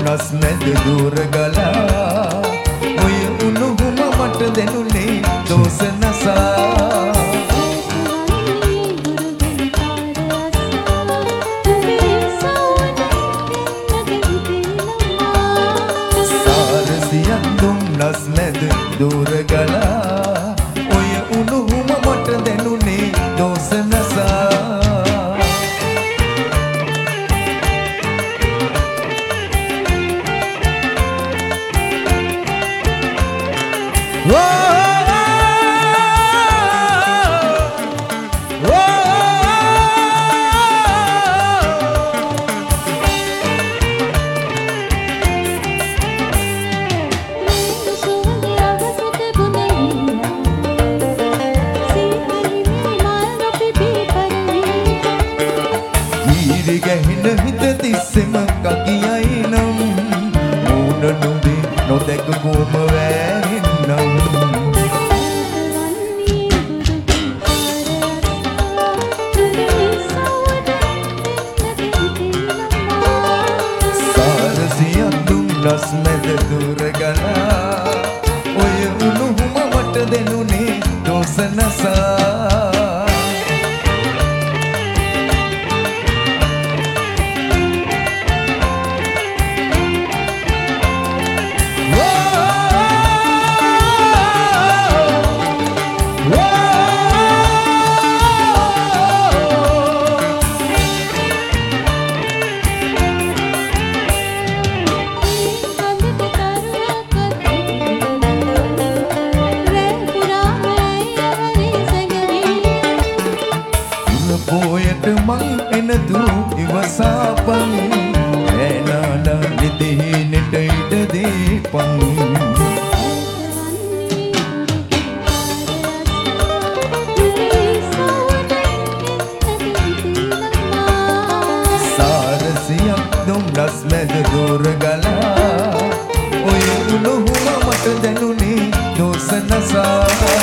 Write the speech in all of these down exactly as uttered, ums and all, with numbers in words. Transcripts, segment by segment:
දුන්නස් මැද දුර ගලා ඔය උණුහුම මට දෙනුනේ දෝස නසා සාරසියක් දුන්නස් මැද දුර ගලා ඔය උණුහුම මට දෙනුනේ දෝස නසා ගැහෙන හිත තිස්සෙම කකියයි නම් මූණ නොදී නොදැක කොම වැහෙන්නම් සාරසියක් දුන්නස් මැද දුර ගලා ඔය උණුහුම මට දෙනුනේ දෝස නසා පෝයට මං එනතු ඉවසාපන් ඇනාලා නිදිහිනෙට ඉඩ දීපන් සාරසියක් දුන්නස් මැද දුර ගලා ඔය උණුහුම මට දැනුනේ දෝස නසා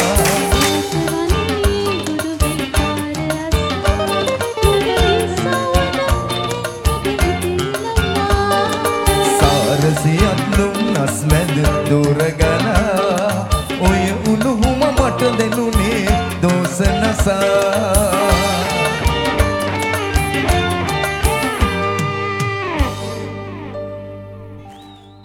සාරසියක් දුන්නස් මැද දුර ගලා ඔය උණුහුම මට දෙනුනේ දෝස නසා